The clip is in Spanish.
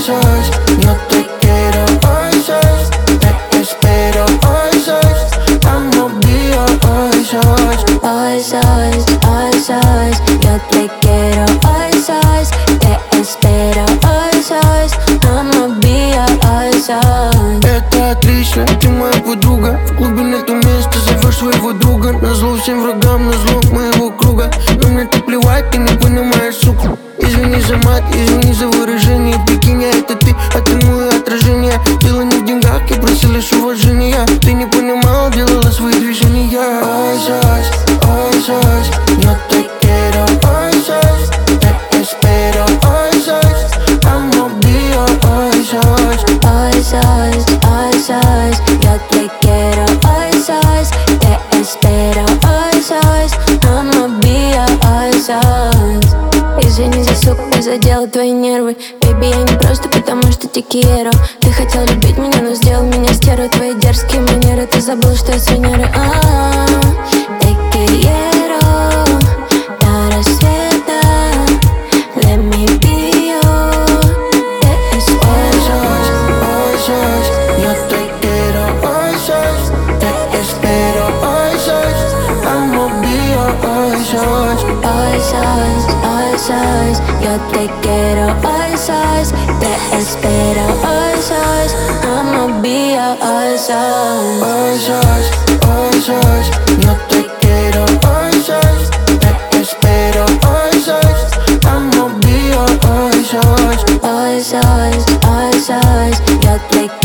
sos, no te quiero, hoy sos, te espero, hoy sos, vamos vía, hoy sos. Hoy sos, yo te quiero, hoy sos, te espero, hoy sos, vamos via, hoy sos. Это отлично, ты моя подруга. В глубине то место зовешь своего друга. Назло всем врагам, назло моего круга. Но мне так плевать, ты не понимаешь, сука. Извини за мат, извини за выражение. Прикинь, это ты, а ты мое отражение. Дело не в деньгах, я просил лишь уважения. Ты не понимал, делала свои движения. Ой, sos, no te quiero. Ой, sos, te espero. Ой, sos, vamos vía. Ой, sos. Hoy sos, yo te quiero, hoy sos, te espero, hoy sos, vamos via, hoy sos. Извини за суку, я задела твои нервы. Baby, я не просто потому, что te quiero. Ты хотел любить меня, но сделал меня стервой. Твои дерзкие манеры, ты забыл, что я с Венеры. Te quiero до рассвета. Let me be your, te espero. Hoy sos, no te quiero. Hoy sos, te espero. Hoy sos, vamos vía. Hoy sos. Hoy sos, yo te quiero, hoy sos, te espero, hoy sos, vamos via, hoy sos. Hoy sos, no te quiero. Hoy sos, te espero. Hoy sos, vamos vía. Hoy sos. Hoy sos, yo te